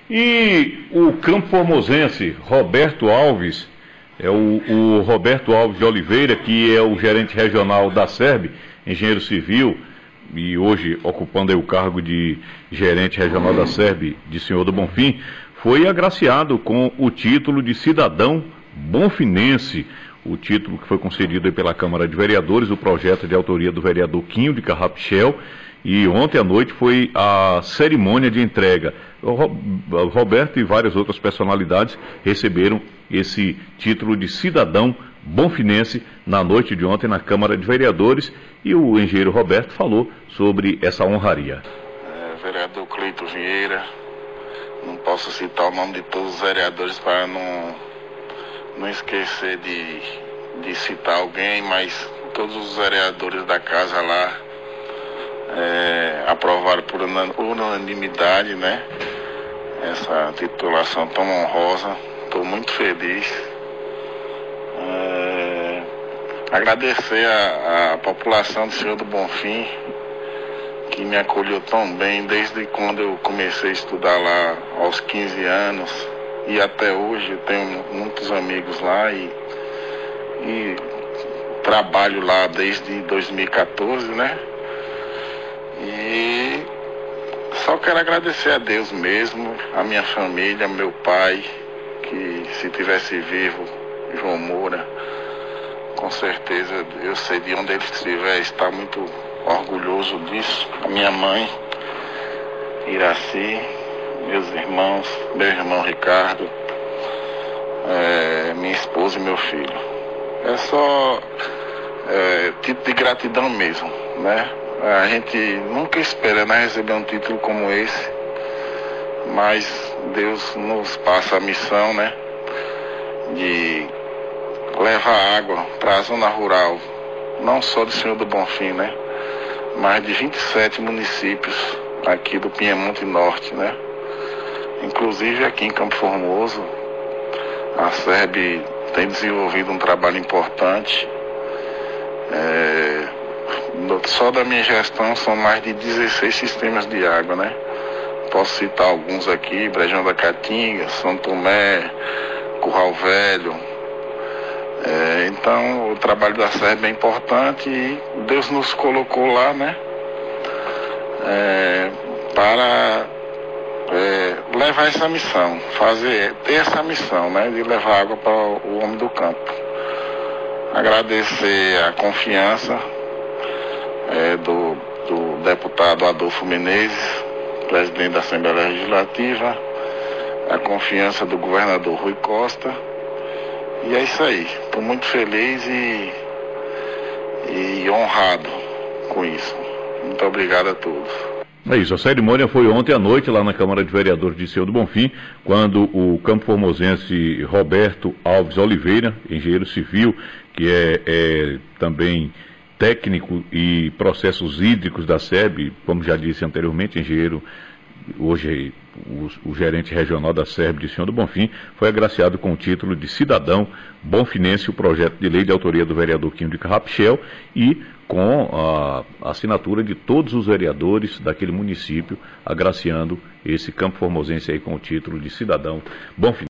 E o Campo Formosense, Roberto Alves, o Roberto Alves de Oliveira, que é o gerente regional da SERB, engenheiro civil, e hoje ocupando aí o cargo de gerente regional da SERB de Senhor do Bonfim, foi agraciado com o título de cidadão bonfinense, o título que foi concedido aí pela Câmara de Vereadores, o projeto de autoria do vereador Quinho de Carrapichel, e ontem à noite foi a cerimônia de entrega. O Roberto e várias outras personalidades receberam esse título de cidadão bonfinense na noite de ontem na Câmara de Vereadores, e o engenheiro Roberto falou sobre essa honraria. Vereador Cleito Vieira, não posso citar o nome de todos os vereadores para não esquecer de citar alguém, mas todos os vereadores da casa lá aprovaram por unanimidade, né, essa titulação tão honrosa. Estou muito feliz. Agradecer a população do Senhor do Bonfim, que me acolheu tão bem desde quando eu comecei a estudar lá aos 15 anos e até hoje. Eu tenho muitos amigos lá e trabalho lá desde 2014, né? E só quero agradecer a Deus mesmo, a minha família, meu pai, que se tivesse vivo, João Moura, com certeza eu sei de onde ele estiver, está muito orgulhoso disso. A minha mãe, Iraci, meus irmãos, meu irmão Ricardo, minha esposa e meu filho. É só título de gratidão mesmo, né? A gente nunca espera, né, receber um título como esse, mas Deus nos passa a missão, né, de levar água para a zona rural, não só do Senhor do Bonfim, né, mas de 27 municípios aqui do Piemonte Norte, né. Inclusive aqui em Campo Formoso, a SERB tem desenvolvido um trabalho importante. Só da minha gestão são mais de 16 sistemas de água, né? Posso citar alguns aqui: Brejão da Caatinga, São Tomé, Curral Velho. Então o trabalho da SERB é importante e Deus nos colocou lá, né? Para levar essa missão, ter essa missão, né? De levar água para o homem do campo. Agradecer a confiança do deputado Adolfo Menezes, presidente da Assembleia Legislativa, a confiança do governador Rui Costa, e é isso aí. Estou muito feliz e honrado com isso. Muito obrigado a todos. É isso, a cerimônia foi ontem à noite lá na Câmara de Vereadores de Senhor do Bonfim, quando o campo formosense Roberto Alves Oliveira, engenheiro civil, que é também técnico e processos hídricos da SERB, como já disse anteriormente, engenheiro, hoje o gerente regional da SERB de Senhor do Bonfim, foi agraciado com o título de cidadão bonfinense, o projeto de lei de autoria do vereador Quinho de Carrapichel, e com a assinatura de todos os vereadores daquele município, agraciando esse campo formosense aí com o título de cidadão bonfinense.